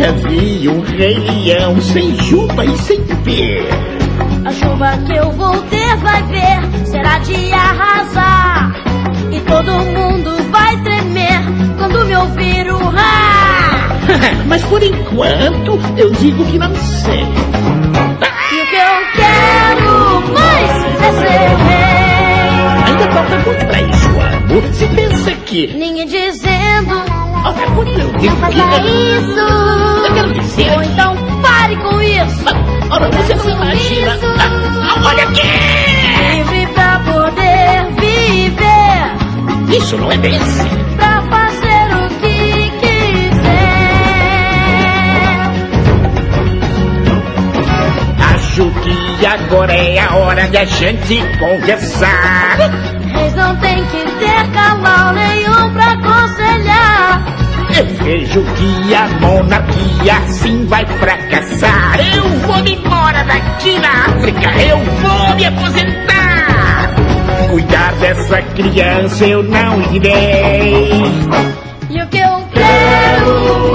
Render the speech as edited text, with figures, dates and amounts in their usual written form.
nunca vi um rei leão sem juba e sem pé. A juba que eu vou ter, vai ver, será de arrasar. E todo mundo vai tremer quando me ouvir urrar. Mas por enquanto eu digo que não sei. E o que eu quero mais é ser rei. Ainda falta muito pra isso, amor. Se pensa que... Ninguém dizendo, Olha, quando eu não digo que... faça isso. Eu quero dizer... Ou então pare com isso. Ora, você não imagina... Olha aqui! Livre pra poder viver. Isso não é bem assim. Pra fazer o que quiser. Acho que agora é a hora de a gente conversar. Reis não tem que ter cavalo nenhum pra aconselhar. Eu vejo que a monarquia assim vai fracassar. Eu vou me embora daqui na África. Eu vou me aposentar. Cuidar dessa criança eu não irei. E o que eu quero